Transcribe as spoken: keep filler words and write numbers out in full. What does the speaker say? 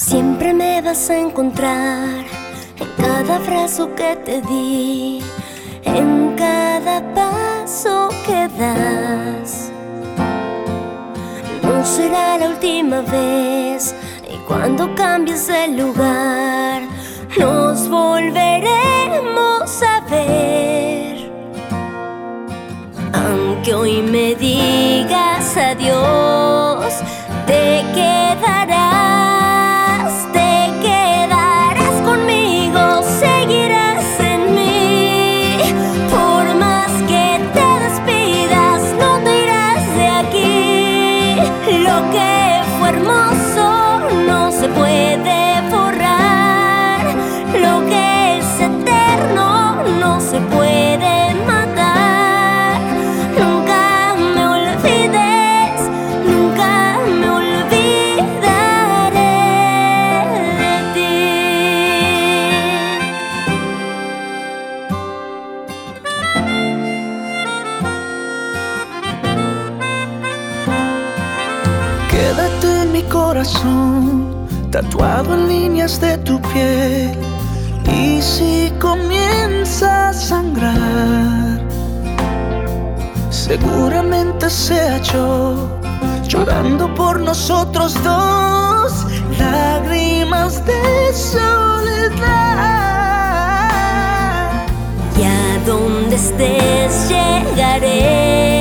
Siempre me vas a encontrar en cada abrazo que te di, en cada paso que das. No será la última vez, y cuando cambies de lugar nos volveremos a ver. Aunque hoy me digas adiós, te quedarás, te quedarás conmigo, seguirás en mí. Por más que te despidas, no te irás de aquí. Lo que fue hermoso no se puede borrar, lo que es eterno no se puede matar. Nunca me olvides, nunca me olvidaré de ti. Quédate en mi corazón, tatuado en líneas de tu piel. Y si comienza a sangrar, seguramente sea yo, llorando por nosotros dos, lágrimas de soledad. Y a donde estés llegaré.